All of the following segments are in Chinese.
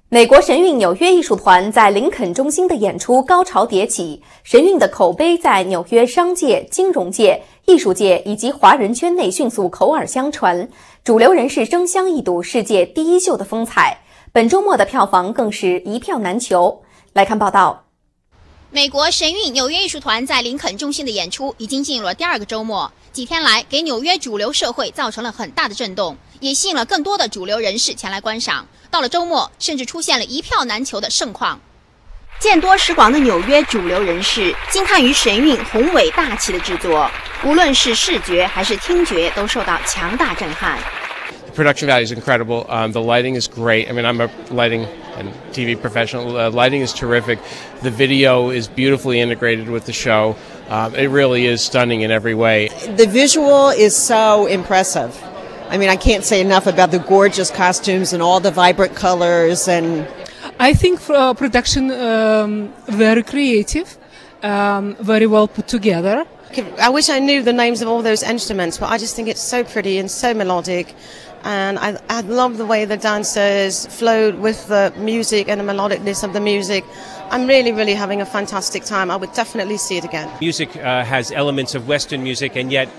美国神韵纽约艺术团在林肯中心的演出高潮迭起，神韵的口碑在纽约商界、金融界、艺术界以及华人圈内迅速口耳相传，主流人士争相一睹世界第一秀的风采。本周末的票房更是一票难求。来看报道。 美国神韵纽约艺术团在林肯中心的演出已经进入了第2个周末，几天来给纽约主流社会造成了很大的震动，也吸引了更多的主流人士前来观赏。到了周末，甚至出现了一票难求的盛况。见多识广的纽约主流人士惊叹于神韵宏伟大气的制作，无论是视觉还是听觉都受到强大震撼。 Production value is incredible. The lighting is great. I mean, I'm a lighting and TV professional. Lighting is terrific. The video is beautifully integrated with the show. It really is stunning in every way. The visual is so impressive. I mean, I can't say enough about the gorgeous costumes and all the vibrant colors. And I think production very creative, very well put together. I wish I knew the names of all those instruments, but I just think it's so pretty and so melodic. And I love the way the dancers flowed with the music and the melodicness of the music. I'm really, really having a fantastic time. I would definitely see it again. Music has elements of Western music, and yet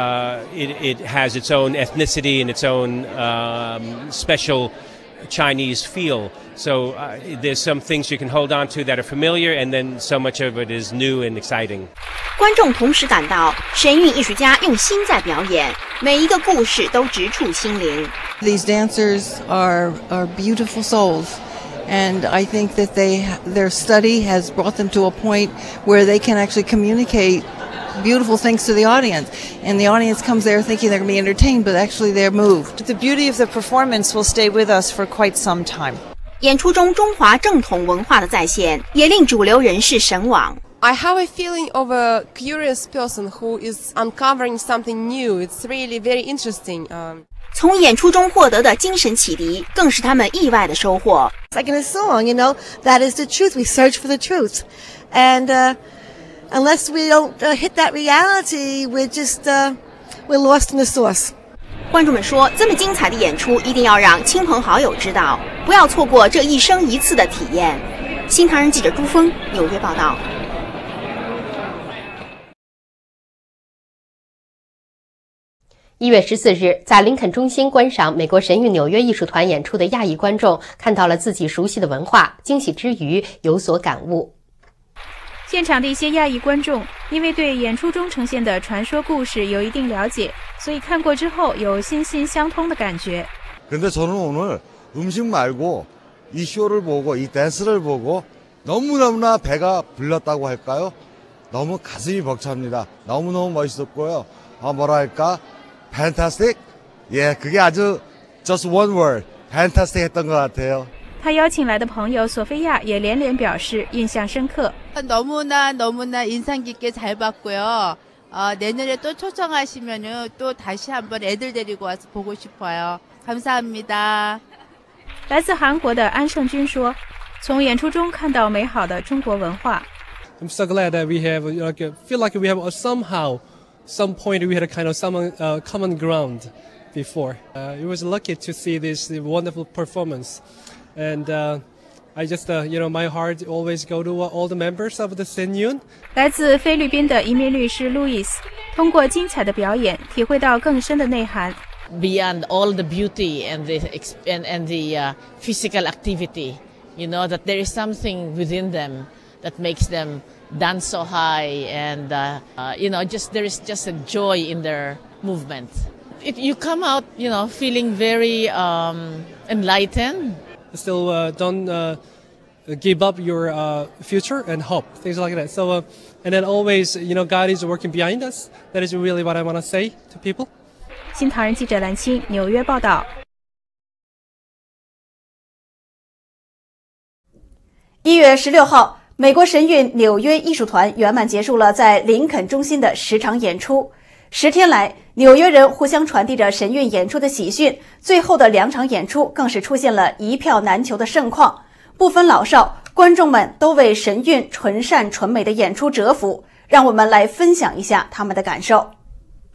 it has its own ethnicity and its own special Chinese feel. So there's some things you can hold on to that are familiar, and then so much of it is new and exciting. 观众同时感到神韵艺术家用心在表演，每一个故事都直触心灵。 These dancers are beautiful souls, and I think that their study has brought them to a point where they can actually communicate beautiful things to the audience, and the audience comes there thinking they're going to be entertained, but actually they're moved. The beauty of the performance will stay with us for quite some time. 演出中中华正统文化的再现，也令主流人士神往。 I have a feeling of a curious person who is uncovering something new. It's really very interesting. 从演出中获得的精神启迪，更是他们意外的收获。 It's like in a song, you know, that is the truth. We search for the truth, and unless we don't hit that reality, we're lost in the source. 观众们说，这么精彩的演出一定要让亲朋好友知道，不要错过这一生一次的体验。新唐人记者朱峰纽约报道。 1月14日，在林肯中心观赏美国神韵纽约艺术团演出的亚裔观众看到了自己熟悉的文化，惊喜之余有所感悟。 现场的一些亚裔观众因为对演出中呈现的传说故事有一定了解，所以看过之后有心心相通的感觉。 근데 저는 오늘 음식 말고 이 쇼를 보고 이 댄스를 보고 너무너무나 배가 불렀다고 할까요? 너무 가슴이 벅찹니다. 너무너무 멋있었고요. 뭐라 할까? Fantastic? 예, 그게 아주 just one word, fantastic 했던 것 같아요. 他邀请来的朋友索菲亚也连连表示印象深刻。 너무나 인상 깊게 잘 봤고요. 내년에 또 초청하시면은 또 다시 한번 애들 데리고 와서 보고 싶어요. 감사합니다. 来自韩国的安胜军说，从演出中看到美好的中国文化。 I'm so glad that we have feel like we have somehow some point we had a kind of some common ground before. It was lucky to see this wonderful performance, and I just my heart always go to all the members of the Senyun. 来自菲律宾的移民律师路易斯通过精彩的表演体会到更深的内涵。 Beyond all the beauty and the physical activity, you know that there is something within them that makes them dance so high, and there is just a joy in their movement. You come out, feeling very enlightened. Still, don't give up your future and hope, things like that. So, and then always, God is working behind us. That is really what I want to say to people. 新唐人记者蓝青纽约报道。 1月16号，美国神韵纽约艺术团圆满结束了在林肯中心的10场演出。10天来，纽约人互相传递着神韵演出的喜讯，最后的2场演出更是出现了一票难求的盛况。不分老少，观众们都为神韵纯善纯美的演出折服。让我们来分享一下他们的感受。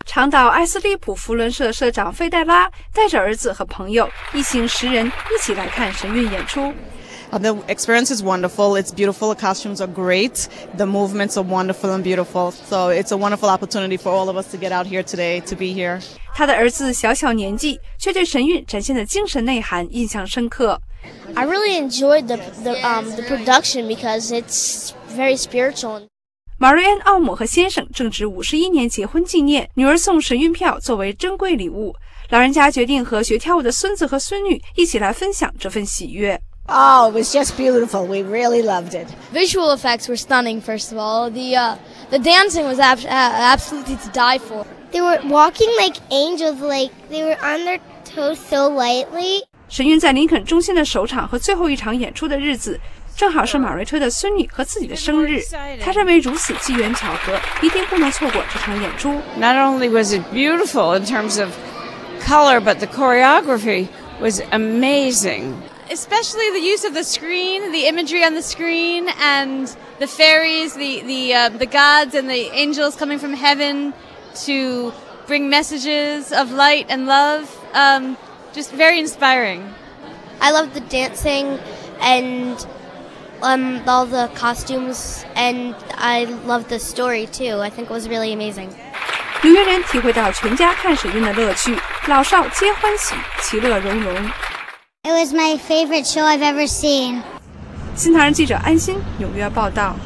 长岛埃斯利普福伦社社长费黛拉带着儿子和朋友一行10人一起来看神韵演出。 The experience is wonderful. It's beautiful. The costumes are great. The movements are wonderful and beautiful. So it's a wonderful opportunity for all of us to get out here today, to be here. 他的儿子小年纪，却对神韵展现的精神内涵印象深刻。 I really enjoyed the production because it's very spiritual. 马瑞安·奥姆和先生正值51年结婚纪念，女儿送神韵票作为珍贵礼物，老人家决定和学跳舞的孙子和孙女一起来分享这份喜悦。 Oh, it was just beautiful. We really loved it. Visual effects were stunning, first of all. The dancing was absolutely to die for. They were walking like angels, like they were on their toes so lightly. 神韵在林肯中心的首场和最后一场演出的日子，正好是马瑞推的孙女和自己的生日。他认为如此机缘巧合，一定不能错过这场演出。 Not only was it beautiful in terms of color, but the choreography was amazing.Especially the use of the screen, the imagery on the screen, and the fairies, the gods and the angels coming from heaven to bring messages of light and love. Just very inspiring. I love the dancing and all the costumes, and I love the story too. I think it was really amazing. 纽约人体会到全家看神韵的乐趣，老少皆欢喜，其乐融融。 It was my favorite show I've ever seen. 新唐人记者安心纽约报道。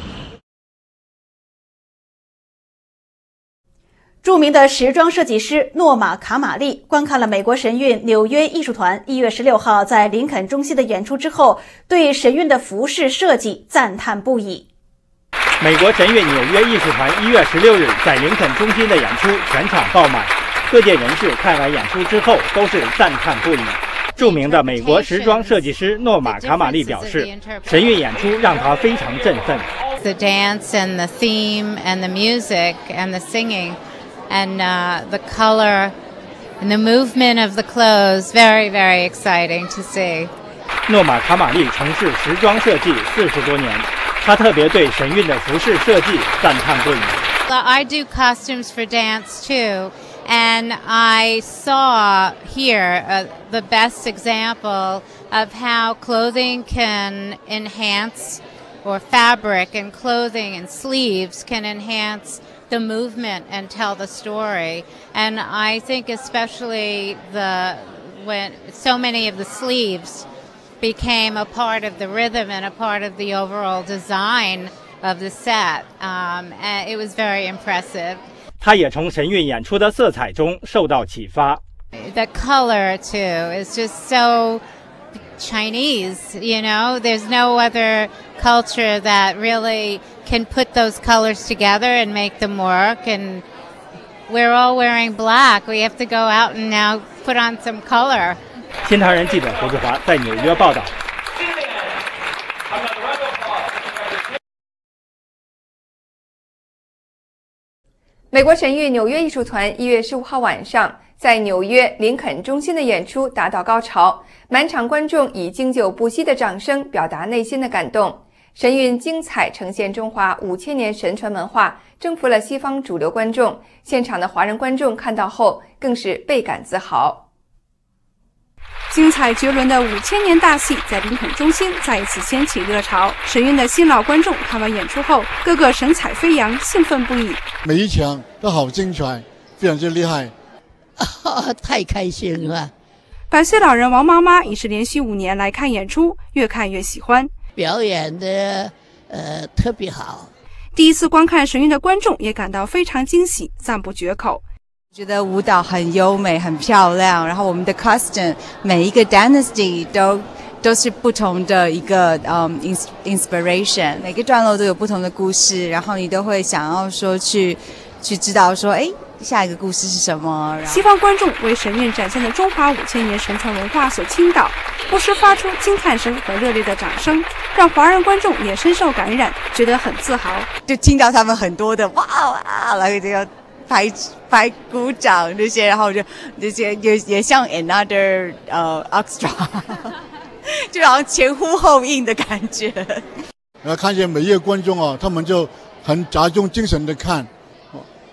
著名的时装设计师诺玛·卡玛丽观看了美国神韵纽约艺术团1月16号在林肯中心的演出之后，对神韵的服饰设计赞叹不已。 美国神韵纽约艺术团1月16日在林肯中心的演出全场爆满，各界人士看完演出之后都是赞叹不已。著名的美国时装设计师诺玛·卡玛丽表示，神韵演出让他非常振奋。 The dance and the theme and the music and the singing and the color and the movement of the clothes, very, very exciting to see. 诺玛·卡玛丽从事时装设计40多年，他特别对神韵的服饰设计赞叹不已。 I do costumes for dance too.And I saw here the best example of how clothing can enhance, or fabric and clothing and sleeves can enhance the movement and tell the story. And I think especially when so many of the sleeves became a part of the rhythm and a part of the overall design of the set. And it was very impressive. 他也从神韵演出的色彩中受到启发。 The color too is just so Chinese, you know. There's no other culture that really can put those colors together and make them work. And we're all wearing black. We have to go out and now put on some color. 新唐人记者胡志华在纽约报道。 美国神韵纽约艺术团1月15号晚上在纽约林肯中心的演出达到高潮，满场观众以经久不息的掌声表达内心的感动。神韵精彩呈现中华5000年神传文化，征服了西方主流观众。现场的华人观众看到后更是倍感自豪。 精彩绝伦的5000年大戏在林肯中心再一次掀起热潮。神韵的新老观众看完演出后，个个神采飞扬，兴奋不已。 每一场都好精彩，非常之厉害， 太开心了。 100岁老人王妈妈已是连续5年来看演出，越看越喜欢。 表演的特别好。 第一次观看神韵的观众也感到非常惊喜，赞不绝口。 觉得舞蹈很优美很漂亮，然后我们的 costume 每一个 dynasty 都是不同的一个inspiration， 每个段落都有不同的故事，然后你都会想要说去知道说下一个故事是什么。 西方观众为神韵展现的中华5000年神传文化所倾倒，不时发出惊叹声和热烈的掌声，让华人观众也深受感染，觉得很自豪。 就听到他们很多的哇，然后就要拍鼓掌这些，然后就这些也像 another extra， 就好像前呼后应的感觉。 然后看见每一个观众他们就很集中精神的看，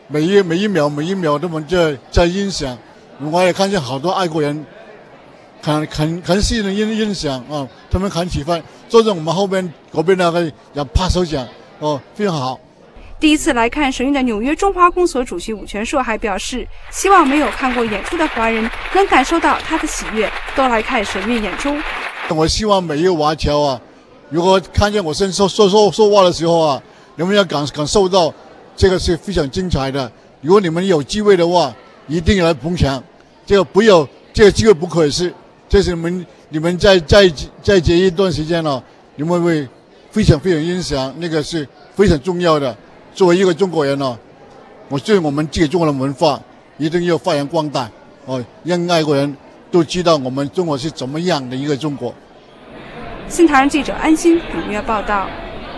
每一秒他们在欣赏，我也看见好多爱国人很吸引人欣赏啊，他们很喜欢，坐在我们后边嗰边那个也拍手掌哦，非常好。 第一次来看神韵的纽约中华公所主席武全硕还表示，希望没有看过演出的华人能感受到他的喜悦，都来看神韵演出。 我希望每一个华侨啊，如果看见我说话的时候啊，你们要感受到这个是非常精彩的。如果你们有机会的话，一定要来捧场，这个机会不可失。这是你们在这一段时间呢，你们会非常欣赏，那个是非常重要的。作为一个中国人呢，我对我们自己中国的文化一定要发扬光大哦，让外国人都知道我们中国是怎么样的一个中国。 新唐人记者安心纽约报道。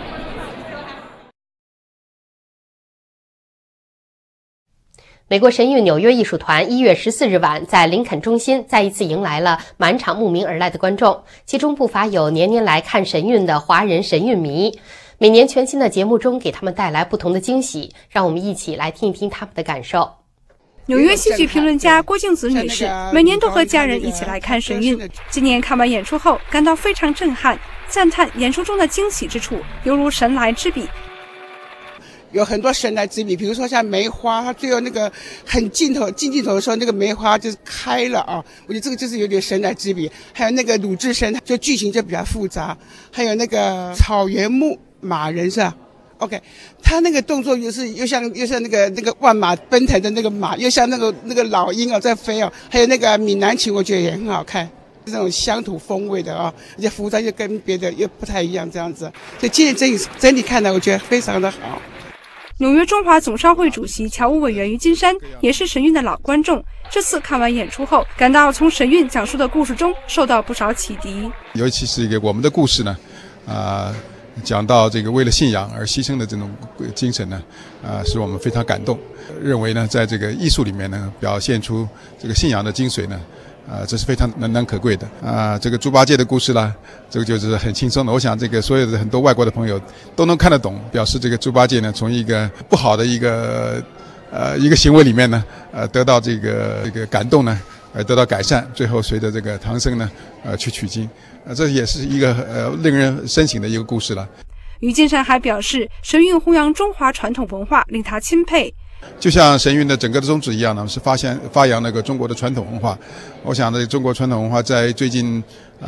美国神韵纽约艺术团1月14日晚在林肯中心再一次迎来了满场慕名而来的观众，其中不乏有年年来看神韵的华人神韵迷。每年全新的节目中给他们带来不同的惊喜，让我们一起来听一听他们的感受。 纽约戏剧评论家郭静子女士每年都和家人一起来看神韵，今年看完演出后感到非常震撼，赞叹演出中的惊喜之处犹如神来之笔。 有很多神来之笔，比如说像梅花，它最后那个很近镜头的时候，那个梅花就是开了啊，我觉得这个就是有点神来之笔。还有那个鲁智深，就剧情就比较复杂。还有那个草原牧马人是吧 ？OK， 他那个动作又像那个万马奔腾的那个马，又像那个老鹰啊在飞啊。还有那个闽南琴，我觉得也很好看。这种乡土风味的啊，而且服装又跟别的又不太一样，这样子。所以今年整体看来，我觉得非常的好。 纽约中华总商会主席侨务委员于金山也是神韵的老观众，这次看完演出后，感到从神韵讲述的故事中受到不少启迪。 尤其是一个我们的故事呢，讲到这个为了信仰而牺牲的这种精神呢，使我们非常感动。认为呢，在这个艺术里面呢，表现出这个信仰的精髓呢，这是非常难可贵的。这个猪八戒的故事啦，这个就是很轻松的。我想这个所有的很多外国的朋友都能看得懂，表示这个猪八戒呢，从一个不好的一个行为里面呢，得到这个感动呢，得到改善，最后随着这个唐僧呢，去取经，这也是一个令人深省的一个故事了。 于金山还表示，神韵弘扬中华传统文化，令他钦佩。 就像神韵的整个的宗旨一样呢，是发扬那个中国的传统文化。我想呢，中国传统文化在最近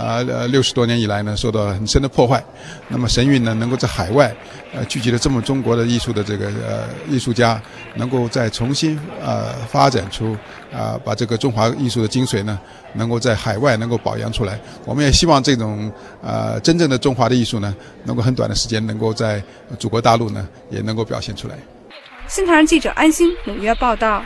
60多年以来呢，受到很深的破坏。那么神韵呢，能够在海外聚集了这么中国的艺术的这个艺术家，能够再重新发展出把这个中华艺术的精髓呢，能够在海外能够表扬出来。我们也希望这种真正的中华的艺术呢，能够很短的时间能够在祖国大陆呢，也能够表现出来。 新唐人记者安心纽约报道。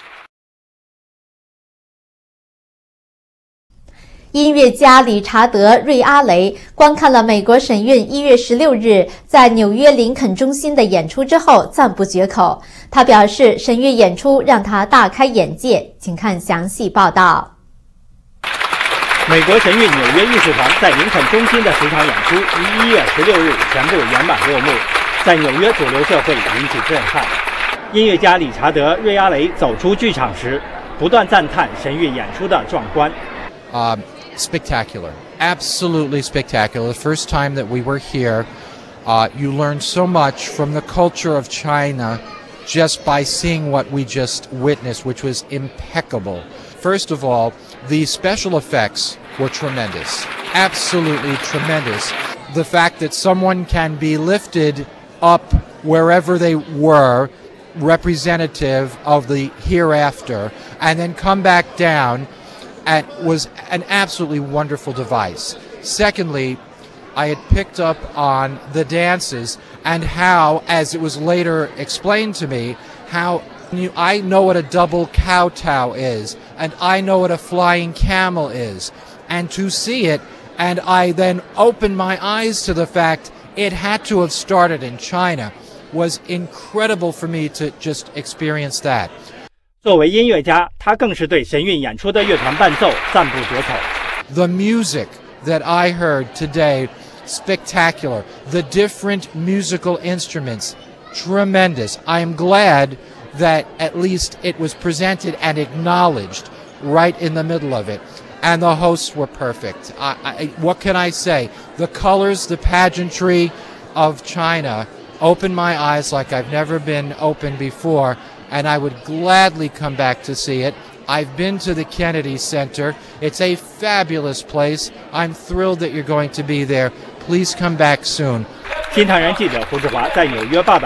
音乐家理查德·瑞阿雷观看了美国神韵1月16日在纽约林肯中心的演出之后，赞不绝口。他表示，神韵演出让他大开眼界。请看详细报道。 美国神韵纽约艺术团在林肯中心的10场演出于1月16日全部圆满落幕，在纽约主流社会引起震撼。音乐家理查德·瑞阿雷走出剧场时，不断赞叹神韵演出的壮观。 Spectacular, absolutely spectacular. The first time that we were here, you learned so much from the culture of China just by seeing what we just witnessed, which was impeccable. First of all, the special effects were tremendous, absolutely tremendous. The fact that someone can be lifted up wherever they were, representative of the hereafter, and then come back down, and was an absolutely wonderful device. Secondly, I had picked up on the dances and how, as it was later explained to me, how I know what a double kowtow is, and I know what a flying camel is. And to see it, and I then opened my eyes to the fact it had to have started in China, was incredible for me to just experience that. 作为音乐家，他更是对神韵演出的乐团伴奏赞不绝口。 The music that I heard today, spectacular. The different musical instruments, tremendous. I am glad that at least it was presented and acknowledged right in the middle of it. And the hosts were perfect. What can I say? The colors, the pageantry of China opened my eyes like I've never been opened before, and I would gladly come back to see it. I've been to the Kennedy Center. It's a fabulous place. I'm thrilled that you're going to be there. Please come back soon. 新唐人记者胡志华在纽约报道。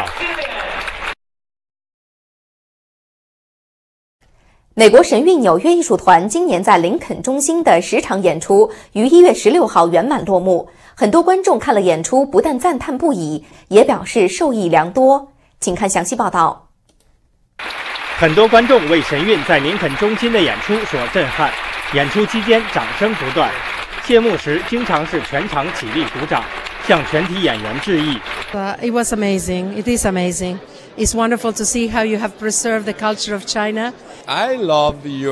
美国神韵纽约艺术团今年在林肯中心的10场演出于1月16号圆满落幕。很多观众看了演出，不但赞叹不已，也表示受益良多。请看详细报道。 很多观众为神韵在林肯中心的演出所震撼，演出期间掌声不断，谢幕时经常是全场起立鼓掌，向全体演员致意。 It was amazing. It is amazing. It's wonderful to see how you have preserved the culture of China. I love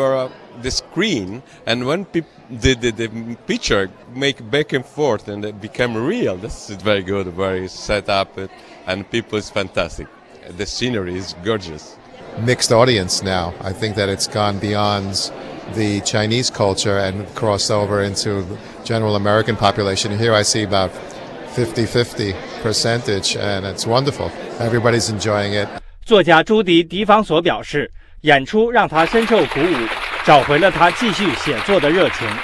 the screen, and when the picture make back and forth and it become real, that's very good, very set up, and people is fantastic. The scenery is gorgeous. Mixed audience now. I think that it's gone beyond the Chinese culture and crossed over into the general American population. Here I see about 50-50 percentage, and it's wonderful. Everybody's enjoying it. 作家朱迪·迪方索表示，演出让他深受鼓舞，找回了他继续写作的热情。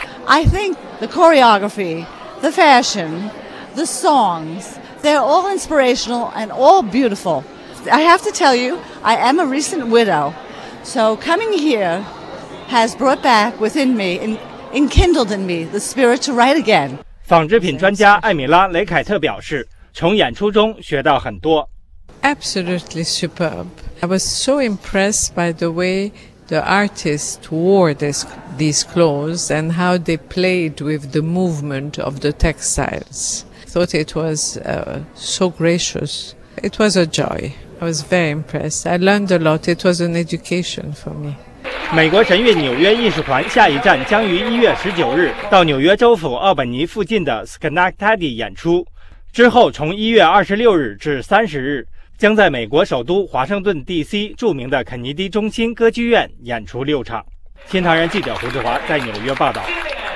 I think the choreography, the fashion, the songs, they're all inspirational and all beautiful. I have to tell you, I am a recent widow, so coming here has brought back within me and enkindled in me the spirit to write again. 纺织品专家艾米拉·雷凯特表示，从演出中学到很多。 Absolutely superb. I was so impressed by the way the artists wore these clothes and how they played with the movement of the textiles. I thought it was so gracious. It was a joy. I was very impressed. I learned a lot. It was an education for me. 美国神韵纽约艺术团下一站将于1月19日到纽约州府奥本尼附近的 Schenectady 演出，之后从1月26日至30日将在美国首都华盛顿 DC 著名的肯尼迪中心歌剧院演出6场。新唐人记者胡志华在纽约报道。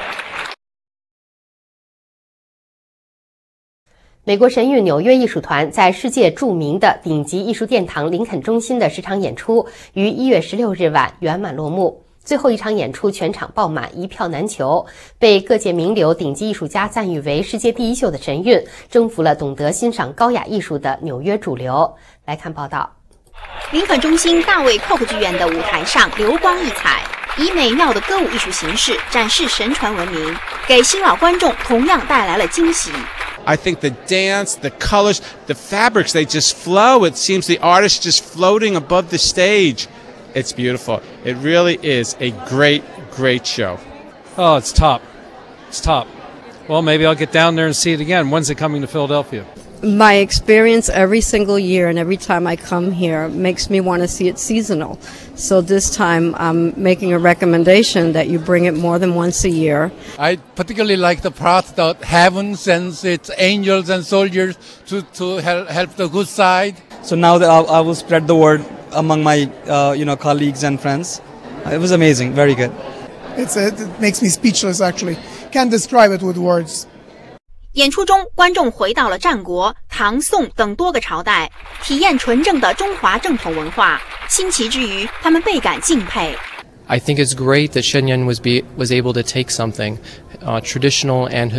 美国神韵纽约艺术团在世界著名的顶级艺术殿堂林肯中心的10场演出于1月16日晚圆满落幕。最后一场演出全场爆满，一票难求，被各界名流、顶级艺术家赞誉为世界第一秀的神韵，征服了懂得欣赏高雅艺术的纽约主流。来看报道。 林肯中心大卫寇克剧院的舞台上流光溢彩，以美妙的歌舞艺术形式展示神传文明，给新老观众同样带来了惊喜。 I think the dance, the colors, the fabrics, they just flow. It seems the artist just floating above the stage. It's beautiful. It really is a great, great show. Oh, it's top. It's top. Well, maybe I'll get down there and see it again. When's it coming to Philadelphia? My experience every single year and every time I come here makes me want to see it seasonal. So this time I'm making a recommendation that you bring it more than once a year. I particularly like the part that heaven sends its angels and soldiers to help the good side. So now that I will spread the word among my colleagues and friends. It was amazing, very good. It makes me speechless actually. Can't describe it with words. 演出中，观众回到了战国、唐、宋等多个朝代，体验纯正的中华正统文化。新奇之余，他们倍感敬佩。 I think it's great that Shenyang was able to take something traditional and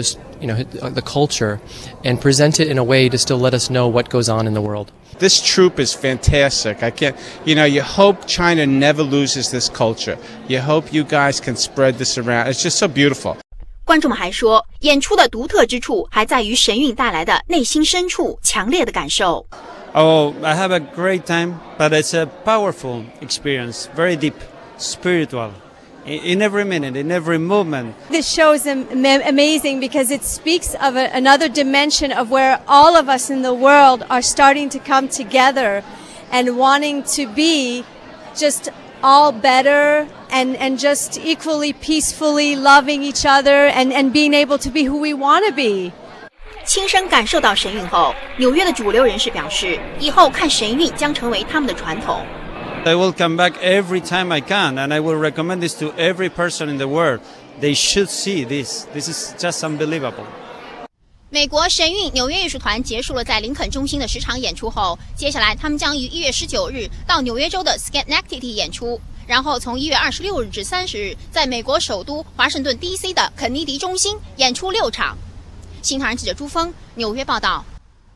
the culture and present it in a way to still let us know what goes on in the world. This troupe is fantastic. You hope China never loses this culture. You hope you guys can spread this around. It's just so beautiful. 观众们还说，演出的独特之处还在于神韵带来的内心深处强烈的感受。 Oh, I have a great time, but it's a powerful experience, very deep, spiritual. In every minute, in every movement. This show is amazing because it speaks of another dimension of where all of us in the world are starting to come together and wanting to be just all better and just equally peacefully loving each other and being able to be who we want to be. 亲身感受到神韵后，纽约的主流人士表示，以后看神韵将成为他们的传统。 I will come back every time I can, and I will recommend this to every person in the world. They should see this. This is just unbelievable. 美国神韵纽约艺术团结束了在林肯中心的10场演出后，接下来他们将于1月19日到纽约州的 Schenectady 演出，然后从1月26日至30日在美国首都华盛顿 DC 的肯尼迪中心演出6场。新唐人记者朱峰纽约报道。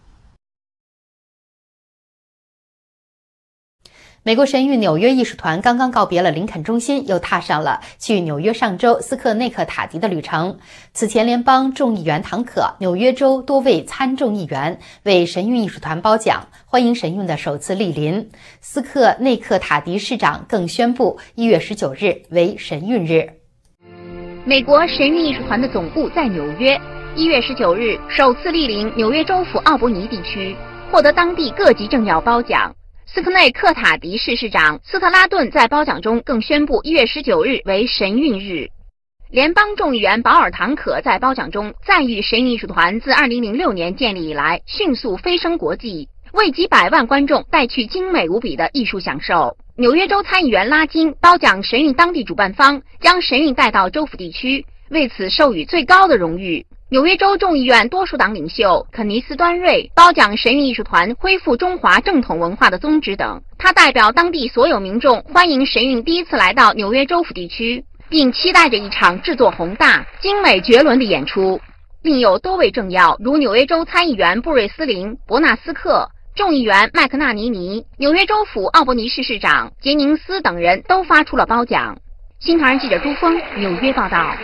美国神韵纽约艺术团刚刚告别了林肯中心，又踏上了去纽约上州斯科内克塔迪的旅程。此前，联邦众议员唐可、纽约州多位参众议员为神韵艺术团褒奖，欢迎神韵的首次莅临。斯科内克塔迪市长更宣布1月19日为神韵日。 美国神韵艺术团的总部在纽约，1月19日首次莅临纽约州府奥伯尼地区，获得当地各级政要褒奖。斯科内克塔迪市市长斯特拉顿在褒奖中更宣布1月19日为神韵日。联邦众议员保尔·唐可在褒奖中赞誉神韵艺术团自2006年建立以来迅速飞升国际，为几百万观众带去精美无比的艺术享受。纽约州参议员拉金褒奖神韵当地主办方将神韵带到州府地区，为此授予最高的荣誉。纽约州众议院多数党领袖肯尼斯·端瑞褒奖神韵艺术团恢复中华正统文化的宗旨等。他代表当地所有民众欢迎神韵第一次来到纽约州府地区，并期待着一场制作宏大、精美绝伦的演出。另有多位政要，如纽约州参议员布瑞斯林、伯纳斯克、众议员麦克纳尼、纽约州府奥伯尼市市长杰宁斯等人都发出了褒奖。新唐人记者朱峰纽约报道。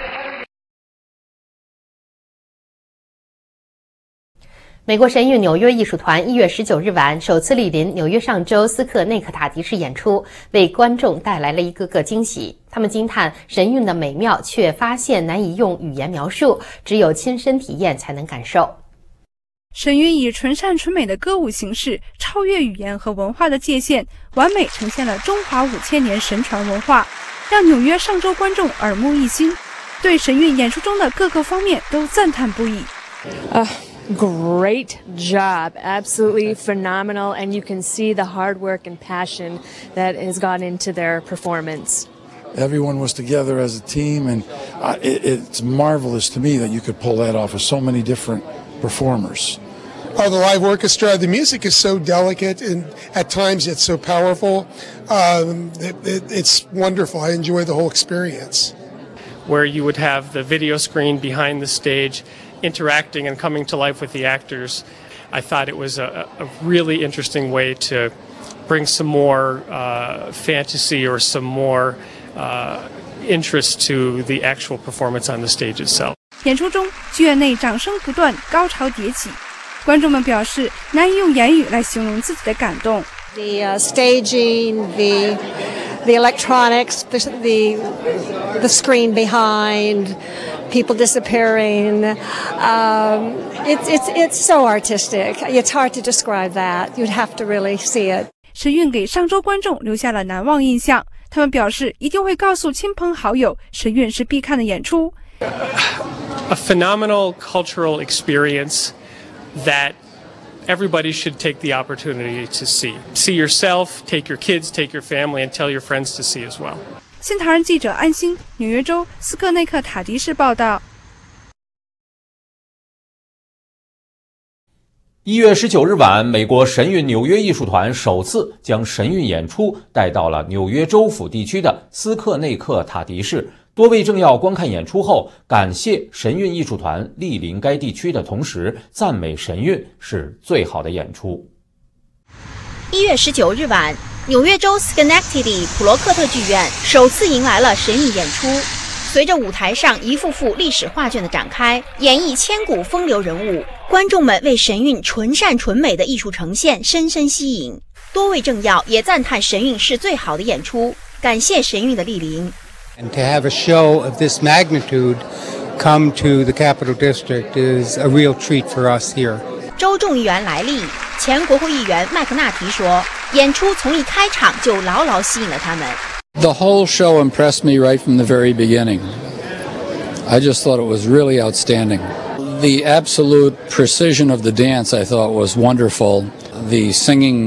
美国神韵纽约艺术团1月19日晚首次莅临纽约上州斯科内克塔迪市演出，为观众带来了一个个惊喜。他们惊叹神韵的美妙，却发现难以用语言描述，只有亲身体验才能感受。 神韵以纯善纯美的歌舞形式，超越语言和文化的界限，完美呈现了中华5000年神传文化，让纽约上州观众耳目一新，对神韵演出中的各个方面都赞叹不已。 Great job, absolutely phenomenal, and you can see the hard work and passion that has gone into their performance. Everyone was together as a team, and it's marvelous to me that you could pull that off with so many different performers. The live orchestra, the music is so delicate, and at times it's so powerful. It's wonderful. I enjoy the whole experience. Where you would have the video screen behind the stage interacting and coming to life with the actors. I thought it was a really interesting way to bring some more fantasy or some more interest to the actual performance on the stage itself. 演出中，剧院内掌声不断，高潮迭起，观众们表示难以用言语来形容自己的感动。 The staging, the electronics, the screen behind. People disappearing. It's so artistic. It's hard to describe that. You'd have to really see it. 神韵给上周观众留下了难忘印象。他们表示一定会告诉亲朋好友，神韵是必看的演出。 A phenomenal cultural experience that everybody should take the opportunity to see. See yourself, take your kids, take your family, and tell your friends to see as well. 新唐人记者安心，纽约州斯科内克塔迪市报道。 1月19日晚，美国神韵纽约艺术团首次将神韵演出带到了纽约州府地区的斯科内克塔迪市。多位政要观看演出后，感谢神韵艺术团莅临该地区的同时，赞美神韵是最好的演出。 1月19日晚，纽约州 Schenectady 普罗克特剧院首次迎来了神韵演出。随着舞台上一幅幅历史画卷的展开，演绎千古风流人物，观众们为神韵纯善纯美的艺术呈现深深吸引。多位政要也赞叹神韵是最好的演出，感谢神韵的莅临。 And to have a show of this magnitude come to the Capital District is a real treat for us here. 州众议员莱利、前国会议员麦克纳提说，演出从一开场就牢牢吸引了他们。 The whole show impressed me right from the very beginning. I just thought it was really outstanding. The absolute precision of the dance I thought was wonderful. The singing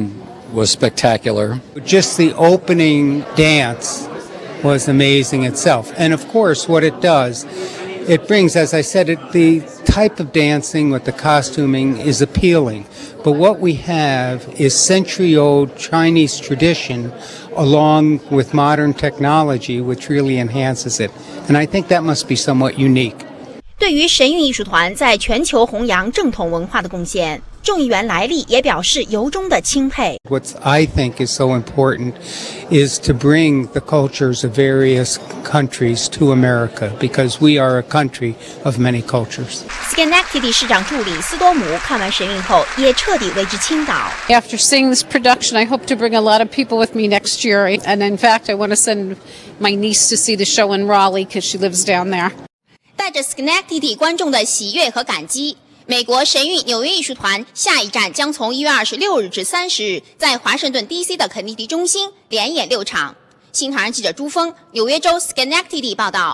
was spectacular. Just the opening dance was amazing itself. And of course, what it does, it brings, as I said, the type of dancing with the costuming is appealing. But what we have is century-old Chinese tradition along with modern technology, which really enhances it. And I think that must be somewhat unique. 对于神韵艺术团在全球弘扬正统文化的贡献，众议员莱利也表示由衷的钦佩。 What I think is so important is to bring the cultures of various countries to America, because we are a country of many cultures. Schenectady 市长助理斯多姆看完神韵后，也彻底为之倾倒。 After seeing this production, I hope to bring a lot of people with me next year. And in fact, I want to send my niece to see the show in Raleigh because she lives down there. 带着 Schenectady 观众的喜悦和感激，美国神韵纽约艺术团下一站将从1月26日至30日在华盛顿 DC 的肯尼迪中心连演6场。新唐人记者朱峰，纽约州 Schenectady 报道。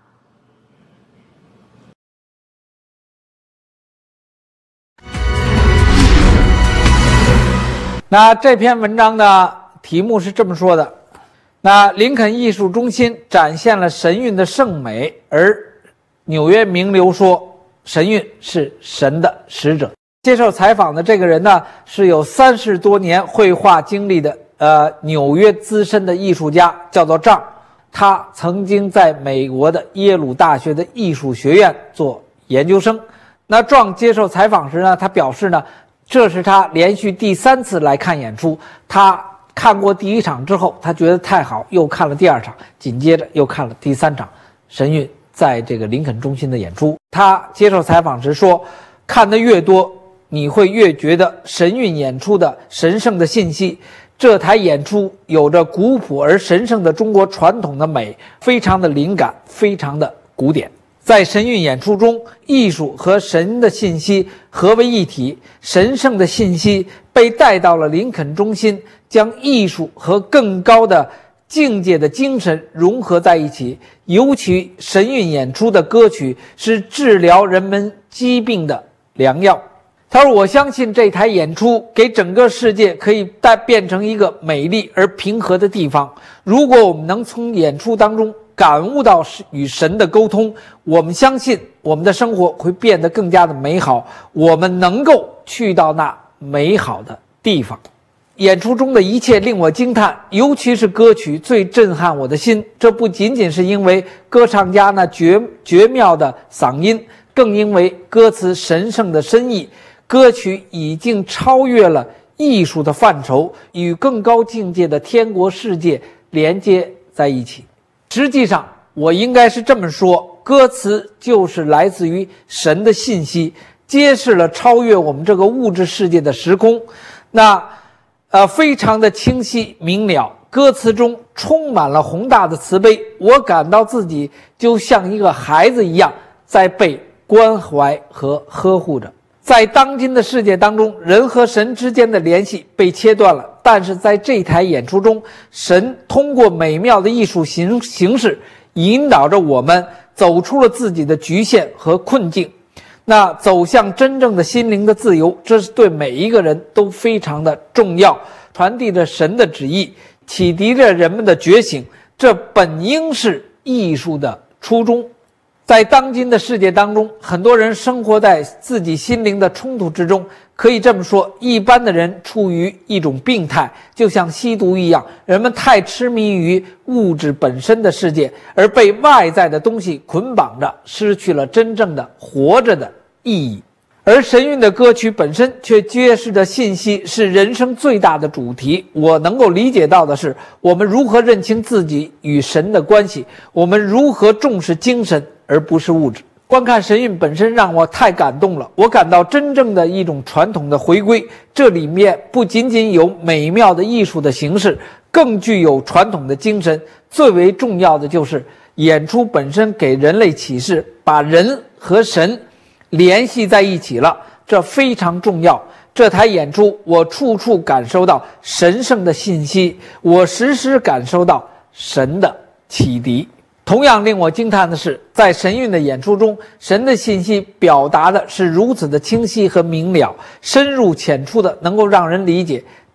那这篇文章的题目是这么说的：那林肯艺术中心展现了神韵的圣美，而纽约名流说神韵是神的使者。接受采访的这个人呢，是有30多年绘画经历的纽约资深的艺术家，叫做丈。他曾经在美国的耶鲁大学的艺术学院做研究生。那壮接受采访时呢，他表示呢，这是他连续第3次来看演出。他看过第1场之后，他觉得太好，又看了第2场，紧接着又看了第3场神韵在这个林肯中心的演出。他接受采访时说，看得越多，你会越觉得神韵演出的神圣的信息。这台演出有着古朴而神圣的中国传统的美，非常的灵感，非常的古典。在神韵演出中，艺术和神的信息合为一体，神圣的信息被带到了林肯中心，将艺术和更高的境界的精神融合在一起。尤其神韵演出的歌曲是治疗人们疾病的良药。他说，我相信这台演出给整个世界可以变成一个美丽而平和的地方。如果我们能从演出当中感悟到与神的沟通，我们相信我们的生活会变得更加的美好，我们能够去到那美好的地方。演出中的一切令我惊叹，尤其是歌曲最震撼我的心。这不仅仅是因为歌唱家那绝妙的嗓音，更因为歌词神圣的深意。歌曲已经超越了艺术的范畴，与更高境界的天国世界连接在一起。实际上，我应该是这么说，歌词就是来自于神的信息，揭示了超越我们这个物质世界的时空。那非常的清晰明了，歌词中充满了宏大的慈悲，我感到自己就像一个孩子一样，在被关怀和呵护着。在当今的世界当中，人和神之间的联系被切断了，但是在这台演出中，神通过美妙的艺术形式引导着我们走出了自己的局限和困境，那走向真正的心灵的自由，这是对每一个人都非常的重要，传递着神的旨意，启迪着人们的觉醒，这本应是艺术的初衷。在当今的世界当中，很多人生活在自己心灵的冲突之中，可以这么说，一般的人处于一种病态，就像吸毒一样，人们太痴迷于物质本身的世界，而被外在的东西捆绑着，失去了真正的活着的意义。而神韵的歌曲本身却揭示的信息是人生最大的主题。我能够理解到的是，我们如何认清自己与神的关系，我们如何重视精神而不是物质。观看神韵本身让我太感动了，我感到真正的一种传统的回归，这里面不仅仅有美妙的艺术的形式，更具有传统的精神。最为重要的就是演出本身给人类启示，把人和神联系在一起了，这非常重要。这台演出我处处感受到神圣的信息，我时时感受到神的启迪。同样令我惊叹的是，在神韵的演出中，神的信息表达的是如此的清晰和明了，深入浅出的能够让人理解，这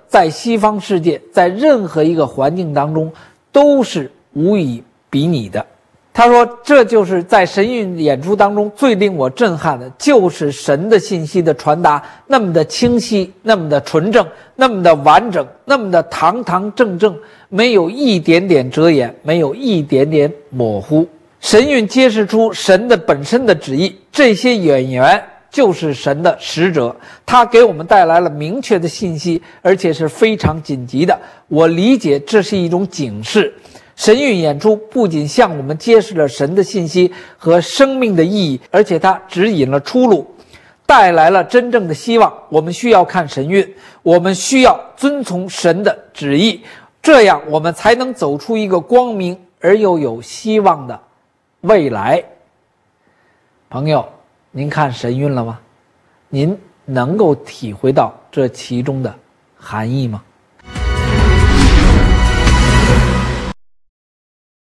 在西方世界，在任何一个环境当中都是无以比拟的。他说，这就是在神韵演出当中最令我震撼的，就是神的信息的传达那么的清晰，那么的纯正，那么的完整，那么的堂堂正正，没有一点点遮掩，没有一点点模糊。神韵揭示出神的本身的旨意，这些演员就是神的使者，他给我们带来了明确的信息，而且是非常紧急的。我理解这是一种警示。神韵演出不仅向我们揭示了神的信息和生命的意义，而且它指引了出路，带来了真正的希望。我们需要看神韵，我们需要遵从神的旨意，这样我们才能走出一个光明而又有希望的未来。朋友，您看神韵了吗？您能够体会到这其中的含义吗？